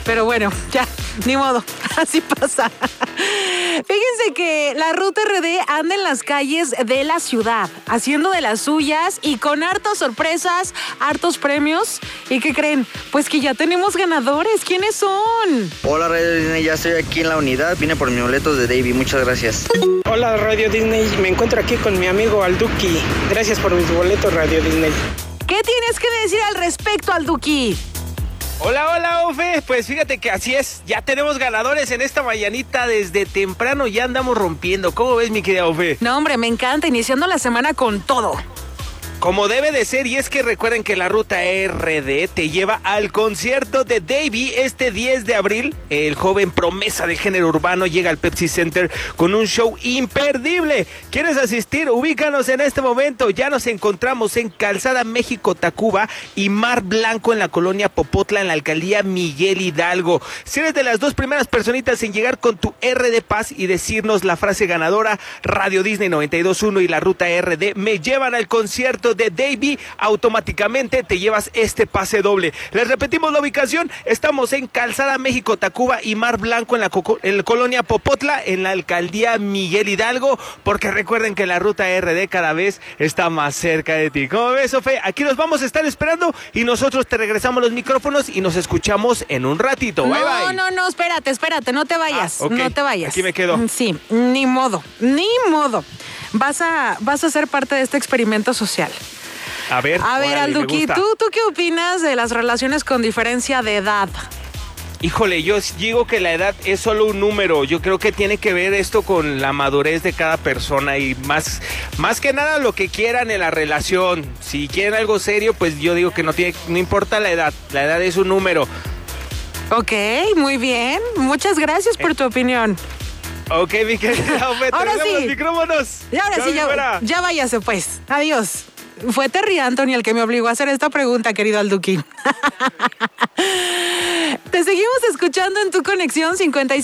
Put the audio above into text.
Pero bueno, ya, ni modo, así pasa. Fíjense que la Ruta RD anda en las calles de la ciudad, haciendo de las suyas y con hartas sorpresas, hartos premios. ¿Y qué creen? Pues que ya tenemos ganadores. ¿Quiénes son? Hola Radio Disney, ya estoy aquí en la unidad, vine por mis boletos de Davey, muchas gracias. Hola Radio Disney, me encuentro aquí con mi amigo Alduki. Gracias por mis boletos Radio Disney. ¿Qué tienes que decir al respecto, Alduki? Hola, Ofe. Pues fíjate que así es. Ya tenemos ganadores en esta mañanita desde temprano. Ya andamos rompiendo. ¿Cómo ves, mi querida Ofe? No, hombre, me encanta. Iniciando la semana con todo. Como debe de ser, y es que recuerden que la Ruta RD te lleva al concierto de Davey este 10 de abril. El joven promesa del género urbano llega al Pepsi Center con un show imperdible. ¿Quieres asistir? Ubícanos en este momento. Ya nos encontramos en Calzada México-Tacuba y Mar Blanco en la colonia Popotla, en la alcaldía Miguel Hidalgo. Si eres de las dos primeras personitas en llegar con tu RD Paz y decirnos la frase ganadora, Radio Disney 92.1 y la Ruta RD me llevan al concierto de Davey, automáticamente te llevas este pase doble. Les repetimos la ubicación, estamos en Calzada México-Tacuba y Mar Blanco en la colonia Popotla, en la alcaldía Miguel Hidalgo, porque recuerden que la Ruta RD cada vez está más cerca de ti. ¿Cómo ves, Ofe? Aquí nos vamos a estar esperando y nosotros te regresamos los micrófonos y nos escuchamos en un ratito. Bye, bye. No, espérate, no te vayas, okay. No te vayas. Aquí me quedo. Sí, ni modo. Vas a ser parte de este experimento social. A ver, Alduki, ¿tú qué opinas de las relaciones con diferencia de edad? Híjole, yo digo que la edad es solo un número. Yo creo que tiene que ver esto con la madurez de cada persona y más que nada lo que quieran en la relación. Si quieren algo serio, pues yo digo que no importa la edad. La edad es un número. Ok, muy bien. Muchas gracias por tu opinión. Ok, mi querida Ofe, ahora sí. Los micrófonos. Y ahora sí, ya váyase pues. Adiós. Fue Terry Anthony el que me obligó a hacer esta pregunta, querido Alduki. Te seguimos escuchando en tu conexión 55.